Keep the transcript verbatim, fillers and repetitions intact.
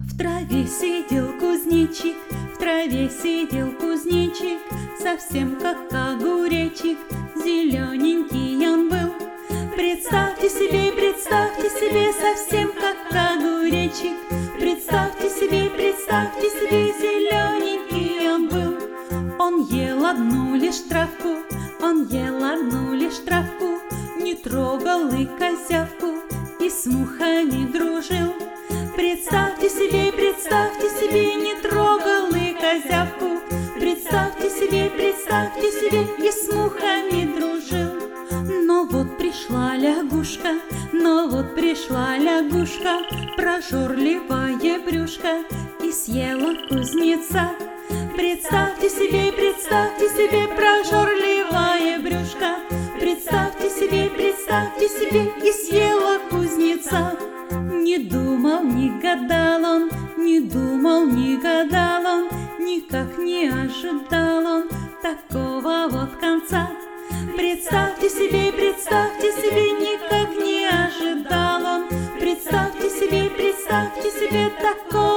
В траве сидел кузнечик, в траве сидел кузнечик, совсем как огуречек, зелененький он был. Представьте себе, представьте себе, совсем как огуречек. Представьте себе, представьте себе, зелененький он был. Он ел одну лишь травку, он ел одну лишь травку, не трогал и козявку, и с мухами дружил. Представьте себе, представьте себе, не трогал и козявку. Представьте себе, представьте себе, и с мухами дружил. Но вот пришла лягушка, но вот пришла лягушка, прожорливая брюшка, и съела кузнеца. Представьте себе, представьте себе, прожорливая брюшка. Представьте себе, представьте себе, и съела кузнеца. Не думал, не гадал он, не думал, не гадал он, никак не ожидал он такого вот конца. Представьте себе, представьте себе, никак не ожидал он. Представьте себе, представьте себе такого